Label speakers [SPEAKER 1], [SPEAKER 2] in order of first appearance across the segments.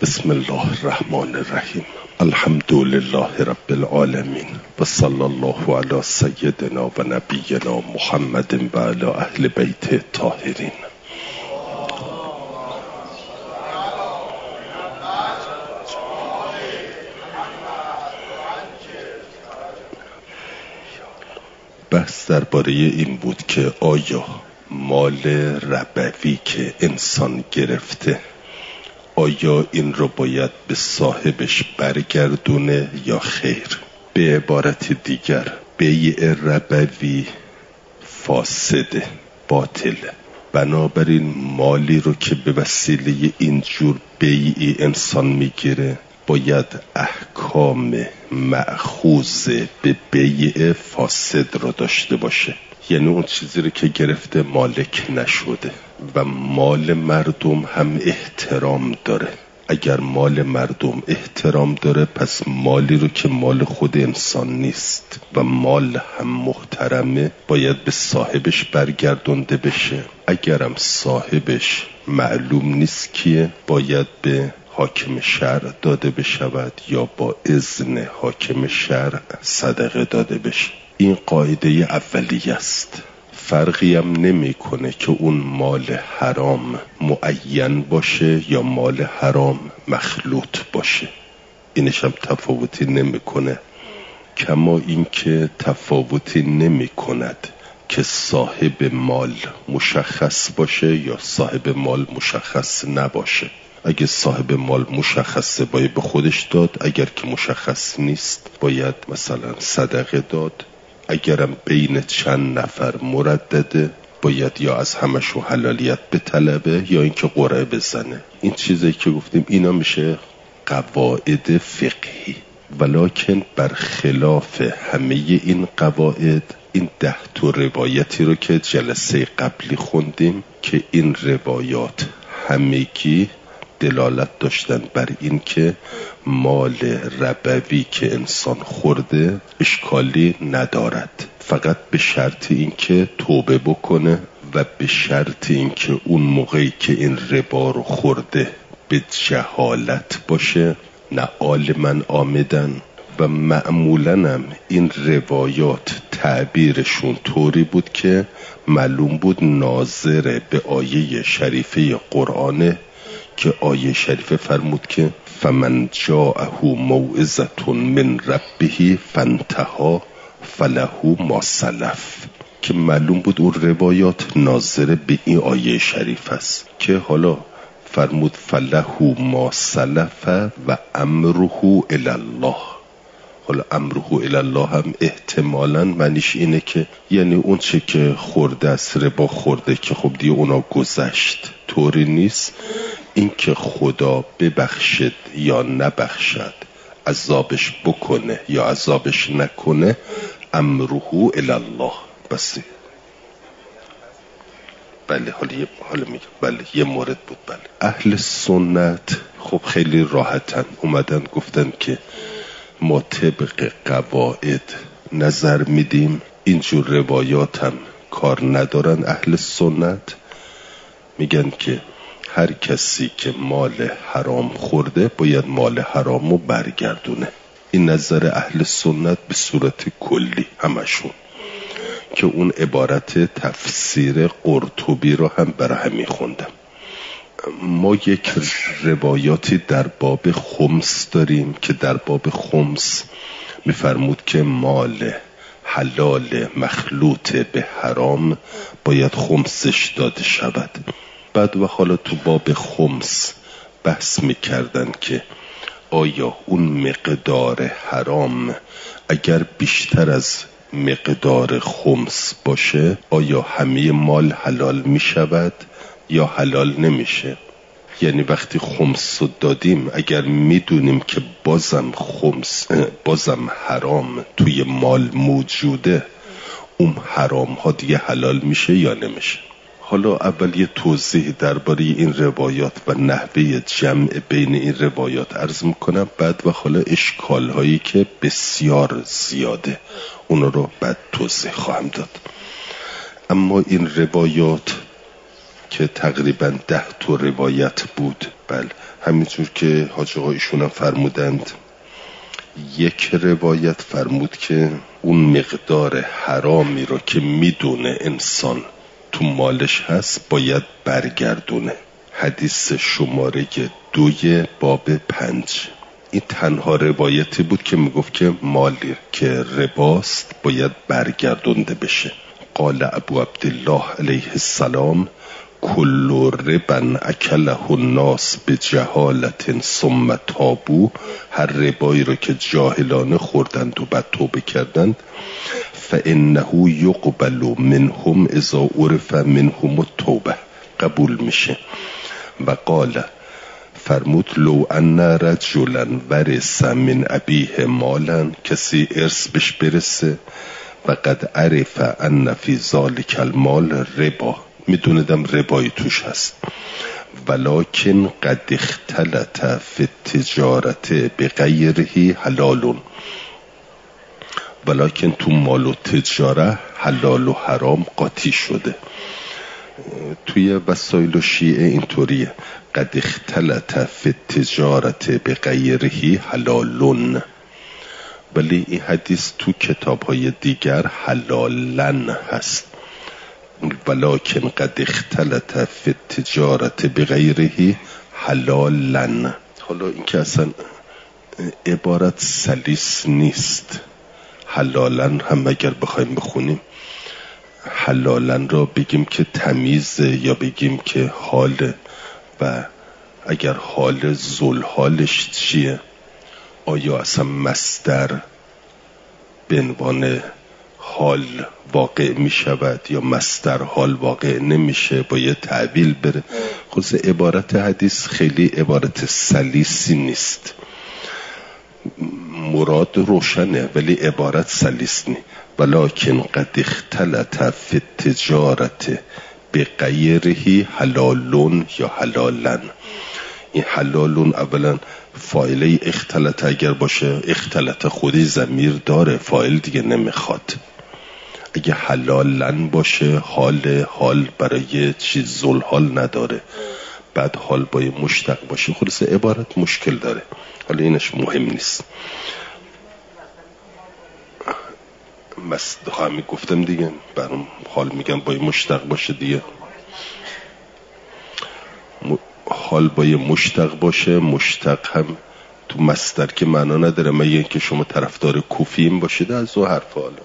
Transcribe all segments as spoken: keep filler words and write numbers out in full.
[SPEAKER 1] بسم الله الرحمن الرحیم. الحمد لله رب العالمین و صلی الله علی سیدنا و نبینا محمد و علی اهل بیت الطاهرین. بحث درباره این بود که آیا مال ربوی که انسان گرفته آیا این رو باید به صاحبش برگردونه یا خیر؟ به عبارت دیگر بیع ربوی فاسده، باطله. بنابراین مالی رو که به وسیله اینجور بیعی انسان میگیره باید احکام مأخوذ به بیع فاسد رو داشته باشه. یعنی اون چیزی رو که گرفته مالک نشده و مال مردم هم احترام داره. اگر مال مردم احترام داره پس مالی رو که مال خود انسان نیست و مال هم محترمه باید به صاحبش برگردونده بشه. اگرم صاحبش معلوم نیست کیه باید به حاکم شرع داده بشود یا با اذن حاکم شرع صدقه داده بشه. این قاعده اولیه است. فرقی هم نمی کنه که اون مال حرام معین باشه یا مال حرام مخلوط باشه، اینش هم تفاوتی نمی کنه. کما این که تفاوتی نمی کند که صاحب مال مشخص باشه یا صاحب مال مشخص نباشه. اگه صاحب مال مشخصه باید به خودش داد، اگر که مشخص نیست باید مثلا صدقه داد. اگرم بین چند نفر مردده باید یا از همشو حلالیت بطلبه یا اینکه قرعه بزنه. این چیزی که گفتیم اینا میشه قواعد فقهی، ولکن برخلاف همه این قواعد این ده تا روایتی رو که جلسه قبلی خوندیم که این روایات همگی دلالت داشتن بر این که مال ربوی که انسان خورده اشکالی ندارد، فقط به شرط این که توبه بکنه و به شرط این که اون موقعی که این ربا رو خورده به جهالت باشه، نه عالماً آمدن. و معمولاً هم این روایات تعبیرشون طوری بود که معلوم بود ناظر به آیه شریفه قرآنه که آیه شریفه فرمود که فمن جاءه موعظة من ربه فانتهى فله ما سلف، که معلوم بود اون روایات ناظر به این آیه شریف است که حالا فرمود فله ما سلف و امره الی الله. حالا امره الی الله هم احتمالاً معنیش اینه که یعنی اون چه که خورده است ربا خورده که خب دیگه اونا گذشت، طوری نیست. این که خدا ببخشد یا نبخشد، عذابش بکنه یا عذابش نکنه، امره الی الله بسه. بله حالا یه حالا میگم بله یه مورد بود. بله اهل سنت خب خیلی راحتن اومدن گفتن که ما طبق قواعد نظر میدیم، اینجور روایات هم کار ندارن. اهل سنت میگن که هر کسی که مال حرام خورده باید مال حرام رو برگردونه. این نظر اهل سنت به صورت کلی همشون، که اون عبارت تفسیر قرطبی رو هم برای همین خوندم. ما یک روایاتی در باب خمس داریم که در باب خمس میفرمود که مال حلال مخلوط به حرام باید خمسش داده شود. بعد و حالا تو باب خمس بحث میکردن که آیا اون مقدار حرام اگر بیشتر از مقدار خمس باشه آیا همه مال حلال میشود یا حلال نمیشه؟ یعنی وقتی خمس رو دادیم اگر میدونیم که بازم خمس بازم حرام توی مال موجوده، اون حرام ها دیگه حلال میشه یا نمیشه؟ حالا اول یه توضیح درباره این روایات و نحوه جمع بین این روایات عرض میکنم، بعد و حالا اشکال هایی که بسیار زیاده اون رو بعد توضیح خواهم داد. اما این روایات که تقریبا ده تا روایت بود. بله همینجور که حاج آقا ایشون هم فرمودند، یک روایت فرمود که اون مقدار حرامی رو که میدونه انسان تو مالش هست باید برگردونه. حدیث شماره دوی باب پنج. این تنها روایتی بود که میگفت که مالی که رباست باید برگردونده بشه. قال ابو عبدالله علیه السلام کل ربا اکله الناس بجهالت ثم تابو، هر ربایی رو که جاهلانه خوردند و بعد توبه کردند، فانه یقبل منهم اذا عرف منهم التوبه، قبول میشه. و قال فرمود لو ان رجلا ورث من ابیه مالا، کسی ارث بهش برسه و قد عرف ان فی ذلک المال ربا، میدوندم ربایی توش هست، ولکن قد اختلط فی التجارت بغیره حلال، ولکن تو مال و تجاره حلال و حرام قاطی شده. توی وسایل و شیعه اینطوریه، قد اختلط فی التجارت بغیره حلالون، ولی این حدیث تو کتاب‌های دیگر حلالن هست. ولکن قد اختلط فی التجارت بغیره حلالن. حالا این که اصلا عبارت سلیس نیست. حلالن هم اگر بخوایم بخونیم، حلالن را بگیم که تمیز یا بگیم که حال، و اگر حال زلحالش چیه؟ آیا اصلا مصدر به عنوان حال واقع می شود یا مصدر حال واقع نمیشه، با یه تعبیل بره. خود عبارت حدیث خیلی عبارت سلیسی نیست، مراد روشنه ولی عبارت سلیس نیست. ولکن قد اختلط فی التجارت بغیره حلالون یا حلالن. این حلالون اولا فاعله اختلط اگر باشه، اختلط خودی ضمیر داره، فاعل دیگه نمیخواد. اگه حلالن باشه حال حال برای چیز زلحال نداره، بعد حال با مشتق باشه، خلاص عبارت مشکل داره. حالا اینش مهم نیست. مصدق همی گفتم دیگه، برام حال میگم با مشتق باشه دیگه، حال با مشتق باشه. مشتق هم تو مصدر که معنا نداره، مگه اینکه شما طرفدار کوفیم باشید از او حرف. حالا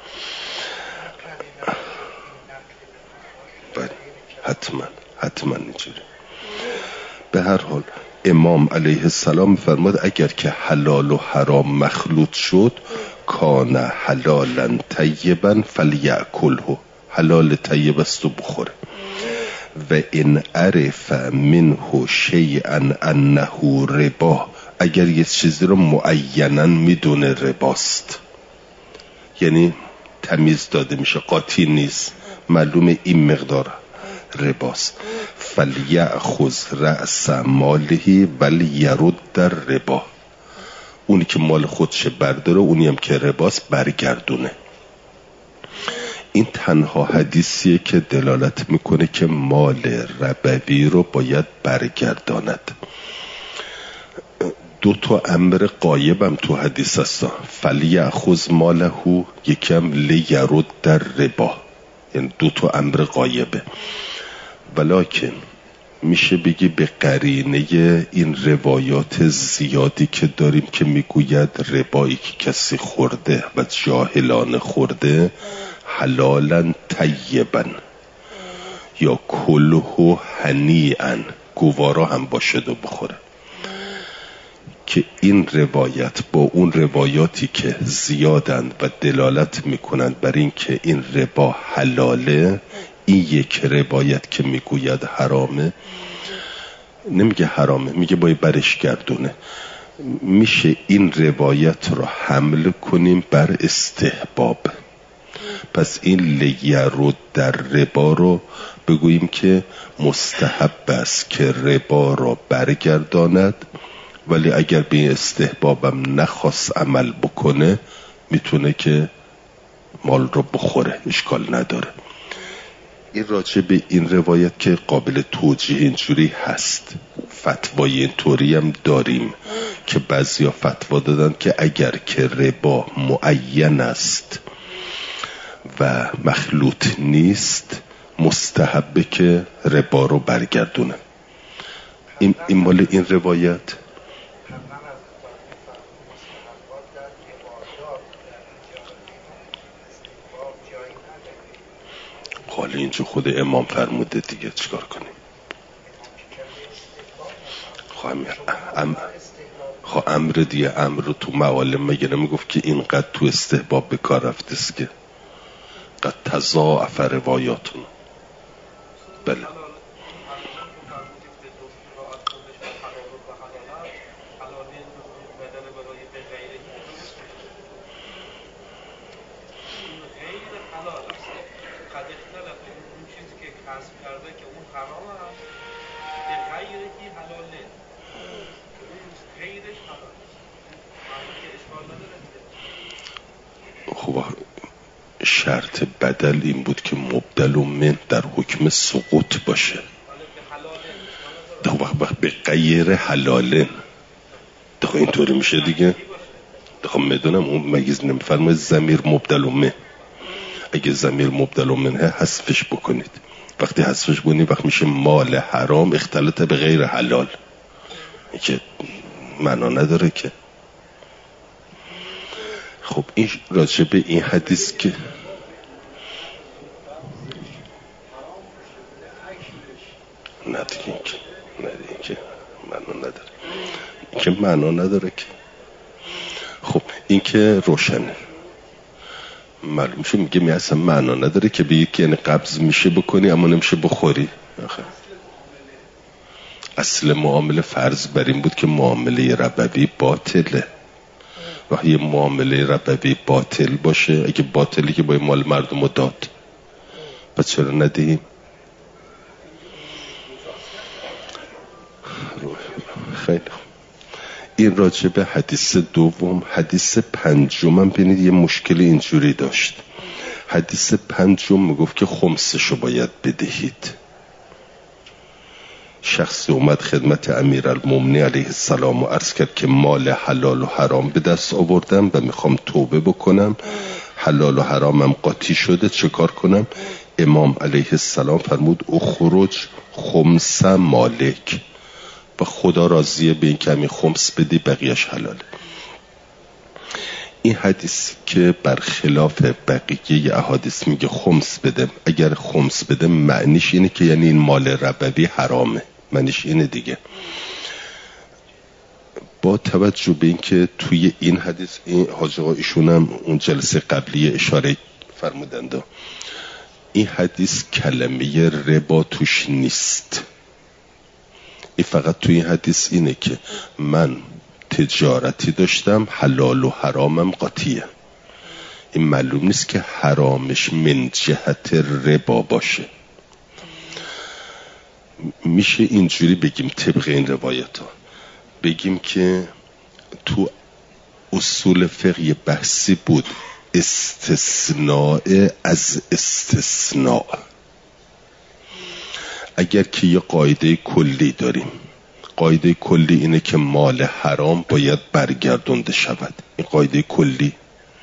[SPEAKER 1] بله حتما حتما اینجوری. به هر حال امام علیه السلام فرمود اگر که حلال و حرام مخلوط شد کان حلالا طیبا فلیأکله، حلال طیب است و بخوره. و ان عرف منه شیئا انه ربا، اگر یه چیزی رو معینا میدونه رباست، یعنی تمیز داده میشه، قاطی نیست، معلومه این مقدار رباست، فلیأخذ رأس ماله ولیرد در ربا، اونی که مال خودشه برداره، اونی هم که رباست برگردونه. این تنها حدیثیه که دلالت میکنه که مال ربوی رو باید برگرداند. دو تا امر غایبم تو حدیث هستا، فلیأخذ ماله، یکم لیرد در ربا، یعنی دو تا امر غایبه. ولیکن میشه بگی به قرینه این روایات زیادی که داریم که میگوید ربایی که کسی خورده و جاهلانه خورده حلالا طیبا یا کله هنیئا، گوارا هم باشد و بخوره، که این روایت با اون روایاتی که زیادند و دلالت میکنند بر این که این ربا حلاله، این یک روایت که میگوید حرامه، نمیگه حرامه، میگه باید برش گردونه. میشه این روایت رو حمل کنیم بر استحباب. پس این لیرد در ربا رو بگوییم که مستحب است که ربا رو برگرداند، ولی اگر به استحبابم نخواست عمل بکنه میتونه که مال رو بخوره، اشکال نداره. این راجع به این روایت که قابل توجیه اینجوری هست، فتوای اینطوری هم داریم که بعضیا فتوا دادن که اگر که ربا معین است و مخلوط نیست مستحبه که ربا رو برگردونه. این این مال این روایت. حالا اینجا خود امام فرموده دیگه، چیکار کنیم؟ خواهم ام... خواه امر دیگه، امر رو تو معالم مگه نمیگفت که اینقدر تو استحباب به کار رفته است که قد تضاعف روایاتون. بله خب شرط بدل این بود که مبدل و من در حکم سقوط باشه. ده وقت به غیر حلاله ده اینطوری میشه دیگه. ده میدونم اون مگیز نمیفرمه ضمیر مبدل و من، اگه ضمیر مبدل و من حذفش بکنید، وقتی حذفش بکنید وقت میشه مال حرام اختلط به غیر حلال، این که معنا نداره که. خب این راجع به این حدیث که نه دیگه این که نه دیگه که معنا نداره، این که معنا نداره که. خب این که روشنه، معلوم شد میگه می اصلا معنا نداره که به یکی یعنی قبض میشه بکنی اما نمیشه بخوری. آخه اصل معامله فرض بر این بود که معامله ربوی باطله و یه معامله ربوی باطل باشه، اگه باطلی که باید مال مردم رو داد، پس چرا ندهیم؟ خیلی این راجع به حدیث دوم. حدیث پنجم هم بینید یه مشکل اینجوری داشت. حدیث پنجم میگفت که خمسشو باید بدهید. شخصی اومد خدمت امیرالمومنین علیه السلام و عرض کرد که مال حلال و حرام به دست آوردم و میخوام توبه بکنم، حلال و حرامم قاطی شده، چه کار کنم؟ امام علیه السلام فرمود اخرج خمس مالک، و خدا راضیه به این که همین خمس بدی بقیهش حلاله. این حدیث که برخلاف بقیه احادیث میگه خمس بده، اگر خمس بده معنیش اینه که یعنی این مال ربوی حرامه، معنیش اینه دیگه. با توجه به این که توی این حدیث این حاجی آقا ایشون هم اون جلسه قبلی اشاره فرمودند، این حدیث کلمه ربا توش نیست. این فقط توی این حدیث اینه که من تجارتی داشتم حلال و حرامم قاطیه. این معلوم نیست که حرامش من جهت ربا باشه. میشه اینجوری بگیم طبق این روایت ها بگیم که تو اصول فقهی بحثی بود استثناء از استثناء. اگر که یه قاعده کلی داریم، قاعده کلی اینه که مال حرام باید برگردونده شود، این قاعده کلی،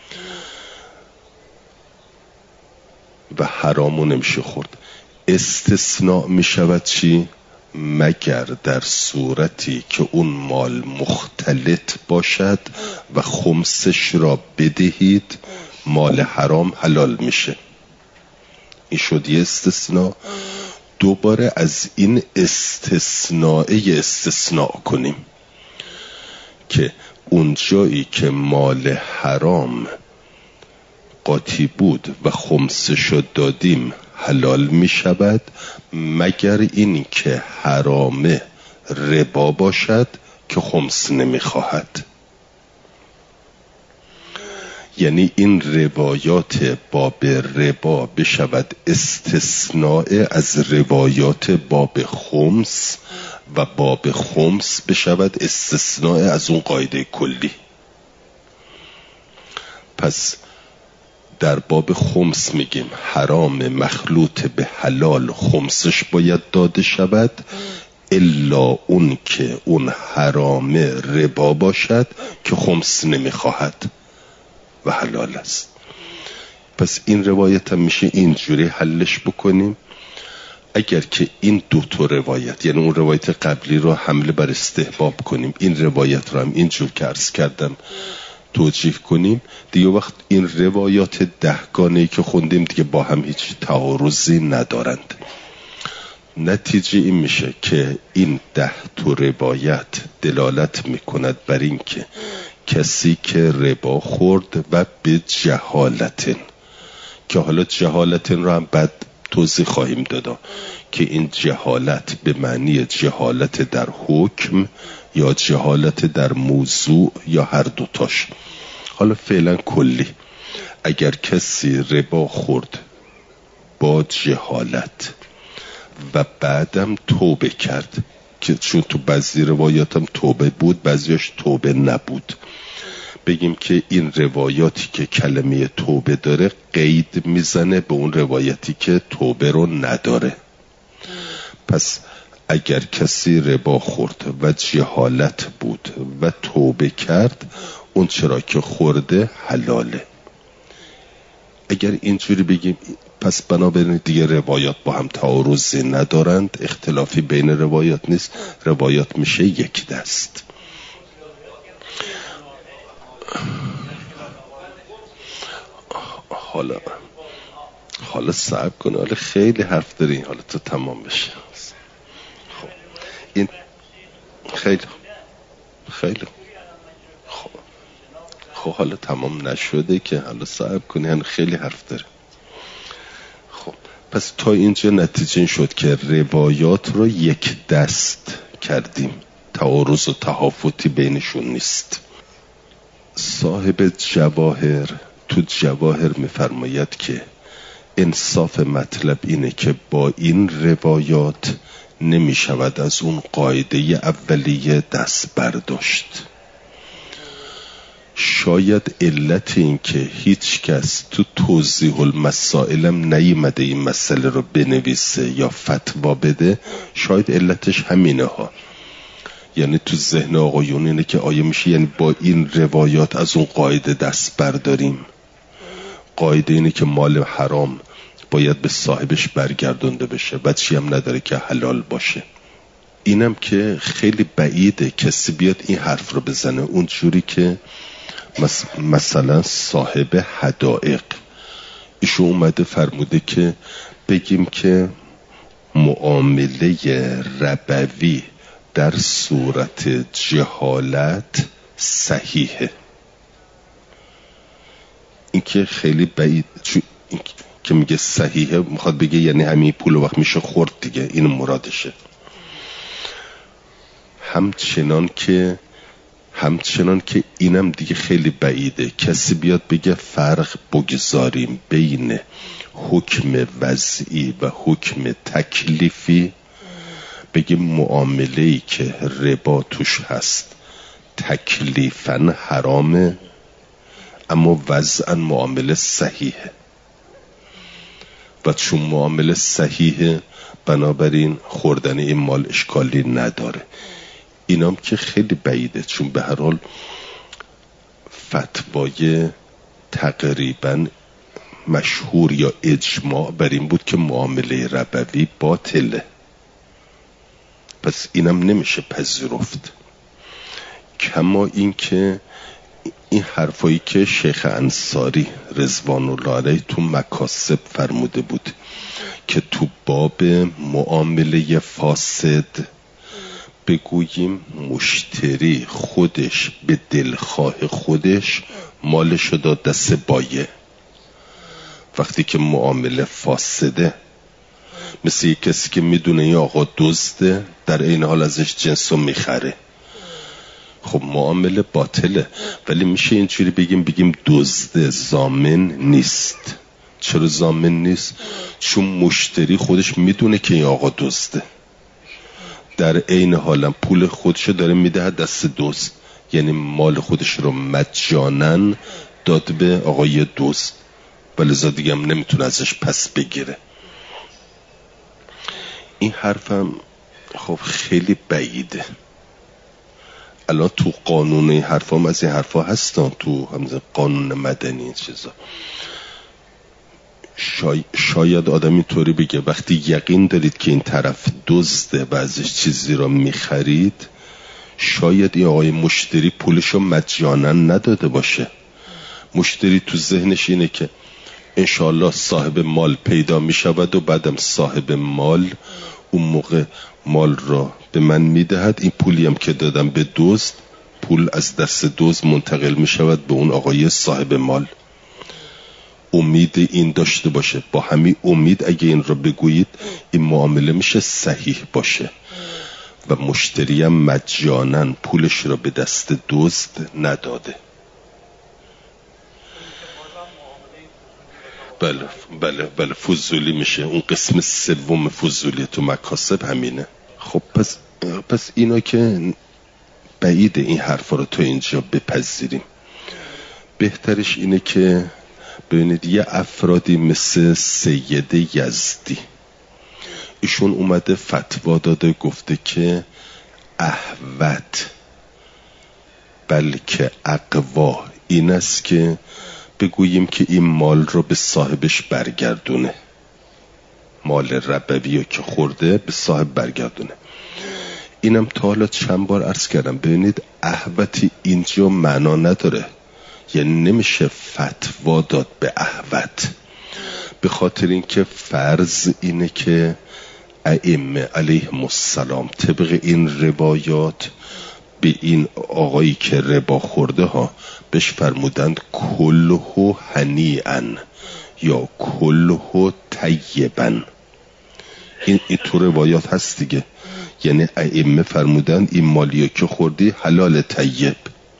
[SPEAKER 1] و حرامو نمیشه خورد. استثناء میشود چی؟ مگر در صورتی که اون مال مختلط باشد و خمسش را بدهید مال حرام حلال میشه. این شد یه استثناء. دوباره از این استثناء استثناء کنیم که اون جایی که مال حرام قاطی بود و خمسشو دادیم حلال می شود، مگر این که حرام ربا باشد که خمس نمی خواهد. یعنی این روایات باب ربا بشود استثناء از روایات باب خمس و باب خمس بشود استثناء از اون قاعده کلی. پس در باب خمس میگیم حرام مخلوط به حلال خمسش باید داده شود، الا اون که اون حرام ربا باشد که خمس نمیخواهد و حلال است. پس این روایت هم میشه اینجوری حلش بکنیم. اگر که این دو تا روایت، یعنی اون روایت قبلی رو حمله بر استحباب کنیم، این روایت رو هم اینجور که عرض کردم توجیه کنیم، دیگه وقت این روایات دهگانه‌ای که خوندیم دیگه با هم هیچ تعارضی ندارند. نتیجه این میشه که این ده تا روایت دلالت میکند بر این که کسی که ربا خورد و به جهالتن، که حالا جهالتن رو هم بعد توضیح خواهیم دادا که این جهالت به معنی جهالت در حکم یا جهالت در موضوع یا هر دوتاش. حالا فعلا کلی، اگر کسی ربا خورد با جهالت و بعدم توبه کرد، که چون تو بعضی روایاتم توبه بود بعضیش توبه نبود، بگیم که این روایاتی که کلمه توبه داره قید میزنه به اون روایتی که توبه رو نداره. پس اگر کسی ربا خورد و جهالت بود و توبه کرد، اون چرا که خورده حلاله. اگر اینجوری بگیم پس بنابراین دیگه روایات با هم تعارضی ندارند، اختلافی بین روایات نیست، روایات میشه یک دست. حالا حالا صبر کن، حالا خیلی حرف داری، حالا تو تمام بشه. خب این خیلی خیلی خب خب حالا تمام نشده که، حالا صبر کنی، یعنی خیلی حرف داره. خب پس تا اینجا نتیجه این شد که روایات رو یک دست کردیم، تعارض و تهافتی بینشون نیست. صاحب جواهر تو جواهر میفرماید که انصاف مطلب اینه که با این روایات نمی شود از اون قاعده اولیه دست برداشت. شاید علت این که هیچ کس تو توضیح المسائلم نیامده این مسئله رو بنویسه یا فتوا بده، شاید علتش همینه ها. یعنی تو ذهن آقایون اینه که آیا میشه یعنی با این روایات از اون قاعده دست برداریم؟ قاعده اینه که مال حرام باید به صاحبش برگردونده بشه، بچی هم نداره که حلال باشه. اینم که خیلی بعیده کسی بیاد این حرف رو بزنه. اون جوری که مثلا صاحب حدائق ایشون اومده فرموده که بگیم که معامله ربوی در صورت جهالت صحیحه. این که خیلی بعید، چون این که میگه صحیحه میخواد بگه یعنی همین پول وقت میشه خورد دیگه، این مرادشه. همچنان که همچنان که اینم دیگه خیلی بعیده کسی بیاد بگه فرق بگذاریم بین حکم وضعی و حکم تکلیفی، بگه معامله‌ای که ربا توش هست تکلیفاً حرامه اما وضعاً معامله صحیحه، و چون معامله صحیحه بنابراین خوردن این مال اشکالی نداره. اینام که خیلی بعیده، چون به هر حال فتوای تقریباً مشهور یا اجماع بر این بود که معامله ربوی باطله. پس اینم نمیشه پذیرفت. کما این که این حرفایی که شیخ انصاری رضوان الله علیه تو مکاسب فرموده بود که تو باب معامله فاسد بگوییم مشتری خودش به دلخواه خودش مالشو داد دست بایه، وقتی که معامله فاسده مثل یک کسی که میدونه این آقا دزده در این حال ازش جنسو میخره، خب معامله باطله. ولی میشه اینجوری بگیم بگیم دزده ضامن نیست. چرا ضامن نیست؟ چون مشتری خودش میدونه که این آقا دزده، در عین حالم پول خودشو داره میده دست دزد، یعنی مال خودش رو مجانن داد به آقای دزد. و لذا دیگه هم نمیتونه ازش پس بگیره. این حرفم خب خیلی بعیده. الان تو قانون این حرفا هم از این حرفا هستن، تو همزه قانون مدنی این چیزا. شای... شاید آدم اینطوری بگه وقتی یقین دارید که این طرف دزده و ازش چیزی را میخرید، شاید این آقای مشتری پولشو مجانا نداده باشه. مشتری تو ذهنش اینه که انشالله صاحب مال پیدا میشود و بعدم صاحب مال اون موقع مال را به من میدهد، این پولی هم که دادم به دزد، پول از دست دزد منتقل میشود به اون آقای صاحب مال. امید این داشته باشه، با همین امید اگه این را بگویید این معامله میشه صحیح باشه و مشتری هم مجانا پولش را به دست دزد نداده. بله بله بله فضولی میشه. اون قسم سوم فضولی تو مکاسب همینه. خب پس پس اینا که بعیده این حرفا رو تو اینجا بپذیریم. بهترش اینه که ببینید یه افرادی مثل سید یزدی، ایشون اومده فتوا داده، گفته که احوت بلکه اقوا این است که بگوییم که این مال رو به صاحبش برگردونه، مال ربوی که خورده به صاحب برگردونه. اینم تا حالا چند بار عرض کردم. ببینید احوتی اینجا معنا نداره، یعنی نمیشه فتوا داد به احوت، به خاطر اینکه فرض اینه که ائمه علیهم السلام طبق این روایات به این آقایی که ربا خورده ها بهش فرمودند کله هنیئا یا کله طیبا. این این تو روایات هست دیگه، یعنی ائمه فرمودند این مالیه که خوردی حلال طیب.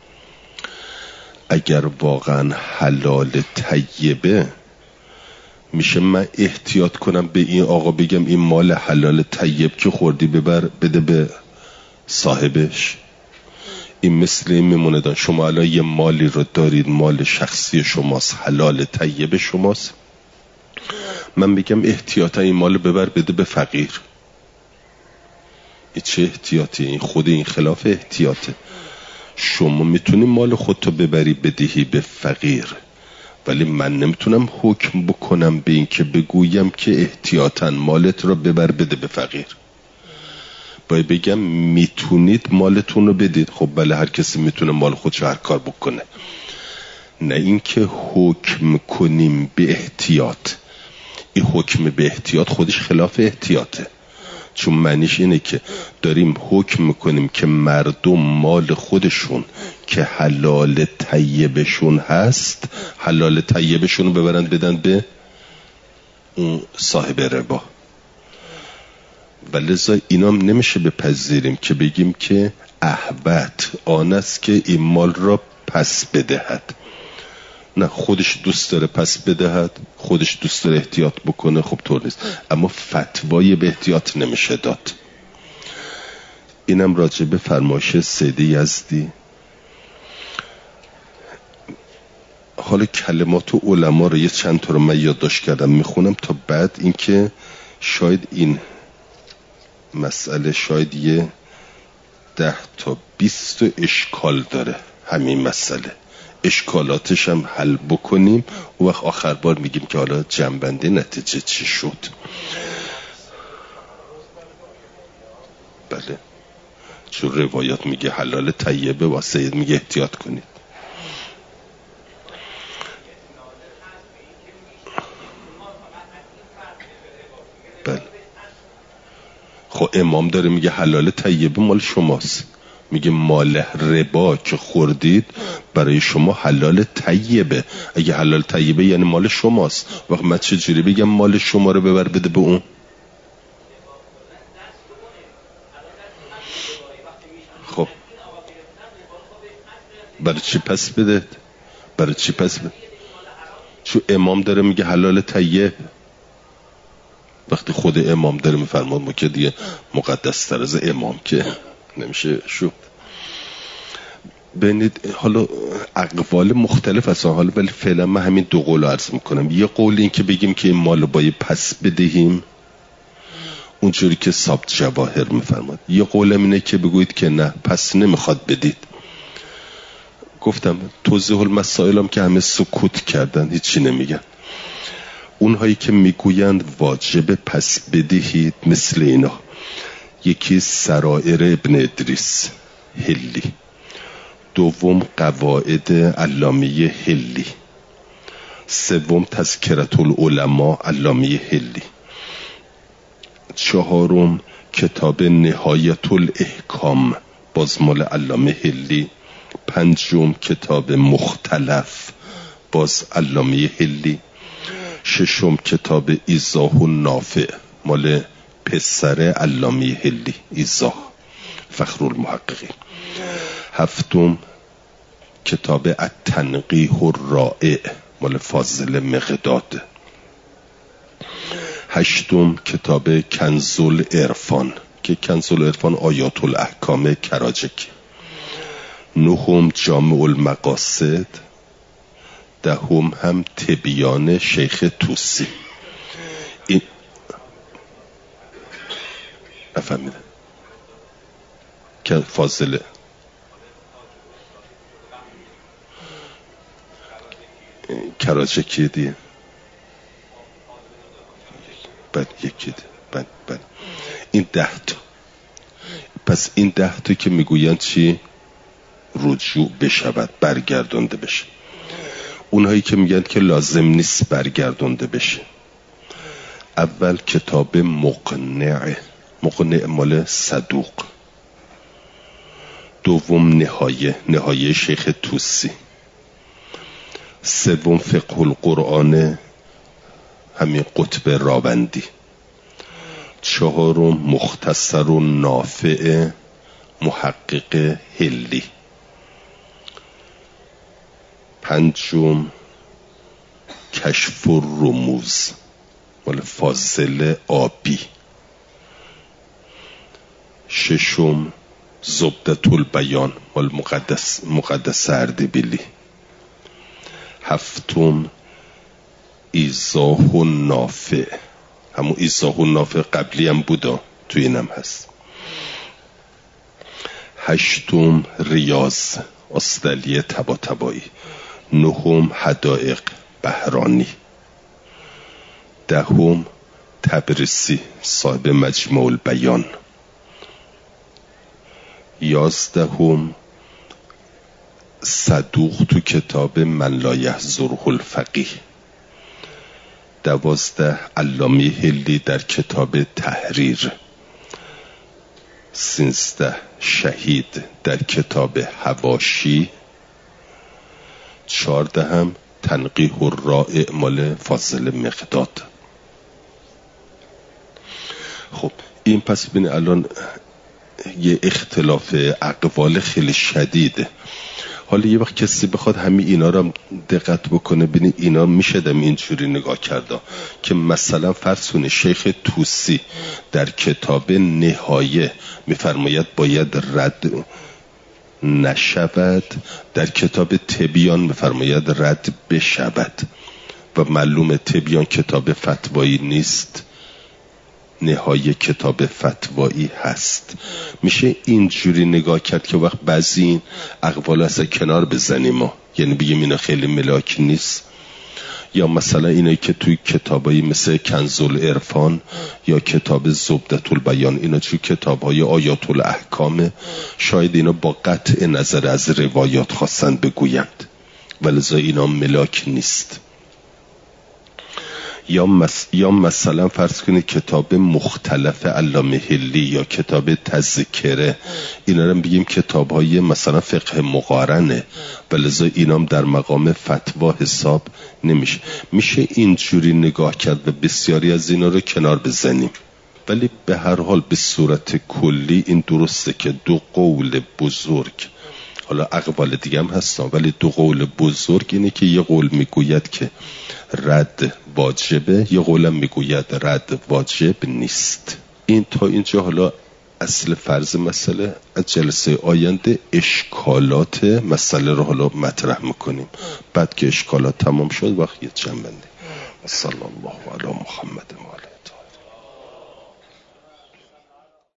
[SPEAKER 1] اگر واقعا حلال طیبه میشه من احتیاط کنم به این آقا بگم این مال حلال طیب که خوردی ببر بده به صاحبش؟ این مثل این میمونه شما الان یه مالی رو دارید، مال شخصی شماست، حلال طیب شماست، من بگم احتیاطا این مال ببر بده به فقیر. این چه احتیاطی؟ این خود این خلاف احتیاطه. شما میتونی مال خودتو ببری بدهی به فقیر، ولی من نمیتونم حکم بکنم به این که بگویم که احتیاطاً مالت رو ببر بده به فقیر. باید بگم میتونید مالتون رو بدید. خب بله، هر کسی میتونه مال خودش هر کار بکنه، نه اینکه حکم کنیم به احتیاط. این حکم به احتیاط خودش خلاف احتیاطه، چون معنیش اینه که داریم حکم میکنیم که مردم مال خودشون که حلال طیبشون هست، حلال طیبشون رو ببرن بدن به اون صاحب ربا. ولذا اینام نمیشه بپذیریم که بگیم که احوت آن است که این مال را پس بدهد. نه، خودش دوست داره پس بدهد، خودش دوست داره احتیاط بکنه، خب طور نیست. اما فتوای به احتیاط نمیشه داد. اینم راجع به فرمایش سید یزدی. حالا کلمات و علما رو یه چند تا رو من یادداشت کردم میخونم تا بعد، اینکه شاید این مسئله شاید یه ده تا بیست اشکال داره. همین مسئله اشکالاتش هم حل بکنیم و وقت آخر بار میگیم که حالا جنبنده نتیجه چی شد. بله، چون روایات میگه حلال طیبه و سید میگه احتیاط کنید. بله، خب امام داره میگه حلال طیبه مال شماست، میگه مال ربا که خوردید برای شما حلال طیبه. اگه حلال طیبه یعنی مال شماست، وقت من چجوری بگم مال شما رو ببر بده به اون؟ خب برای چی پس بده؟ برای چی پس بده؟ چون امام داره میگه حلال طیب. وقتی خود امام داره میفرماد ما که دیگه مقدس تر از امام که نمیشه شد. ببینید حالا اقوال مختلف هستن، حالا ولی فعلا من همین دو قول عرض میکنم. یه قول این که بگیم که این مال باید پس بدهیم اونجوری که سابت جواهر میفرماد. یه قولم اینه که بگویید که نه پس نمیخواد بدید. گفتم توضیح المسائلم که همه سکوت کردن، هیچی نمیگن. اونهایی که میگویند واجب پس بدهید مثل اینا، یکی سرائر ابن ادریس هلی، دوم قواعد علامه هلی، سوم تذکرة العلماء علامه هلی، چهارم کتاب نهایت الاحکام باز مال علامه هلی، پنجم کتاب مختلف باز علامه هلی، ششم کتاب ایضاح النافع مال پسر علامه هلی ایضاح فخرالمحققین، هفتم کتاب التنقیح الرائع مال فاضل مقداد، هشتم کتاب کنز العرفان که کنز العرفان آیات الاحکام کراجکی، نهم جامع المقاصد، دهم هم تبیان شیخ توسی. این نفهمیده که فاضله کراجکی دیه بعد یکی ده بعد بعد این ده تا. پس این ده تا که میگوین چی؟ رجوع بشود، برگردانده بشه. اونهایی که میگن که لازم نیست برگردانده بشه، اول کتاب مقنع، مقنع مال صدوق، دوم نهایه، نهایه شیخ توسی، سوم فقه القرآن همین قطب راوندی، چهارم مختصر و نافع محقق هلی، پنجم کشف الرموز مال فاضل آبی، ششم زبدة البیان مال مقدس مقدس اردبیلی، هفتم ایضاح النافع، همون ایضاح النافع قبلی هم بودا توی اینم هست، هشتم ریاض اصدلی تبا تبایی، نهم حدائق بهرانی، دهم تبریسی صاحب مجموع البیان، یازدهم صدوق تو کتاب من لا یحضره الفقیه، دوازده علامه هلی در کتاب تحریر، سیزده شهید در کتاب حواشی، چهارده هم تنقیح الرائع مال فاضل مقداد. خب این پس ببین الان یه اختلاف اقوال خیلی شدیده. حالا یه وقت کسی بخواد همین اینا رو دقت بکنه ببینید اینا میشه دم اینجوری نگاه کرده که مثلا فرض کنید شیخ توسی در کتاب نهایه میفرماید باید رد نشود، در کتاب تبیان میفرماید رد بشود و معلوم تبیان کتاب فتوایی نیست، نهایه کتاب فتوایی هست. میشه اینجوری نگاه کرد که وقت بعضی این اقوال از کنار بزنیم ما، یعنی بگیم اینا خیلی ملاک نیست، یا مثلا اینایی که توی کتابایی مثل کنز العرفان یا کتاب زبدة البیان اینا توی کتابهای آیات الاحکام شاید اینا با قطع نظر از روایات خواستن بگویند ولذا اینا ملاک نیست. یا, مس... یا مثلا فرض کنید کتاب مختلف علامه هلی یا کتاب تذکره اینا رو بگیم کتاب‌های مثلا فقه مقارنه ولذا اینام در مقام فتوا حساب نمیشه. میشه اینجوری نگاه کرد و بسیاری از اینا رو کنار بزنیم، ولی به هر حال به صورت کلی این درسته که دو قول بزرگ، حالا اقوال دیگه هم هستن ولی دو قول بزرگ اینه که یه قول میگوید که رد واجبه، یه قولم میگوید رد واجب نیست. این تا اینجا حالا اصل فرض مسئله. از جلسه آینده اشکالات مسئله رو حالا مطرح میکنیم. بعد که اشکالات تمام شد وقت یه جنبندی. صلی الله علی محمد و آله.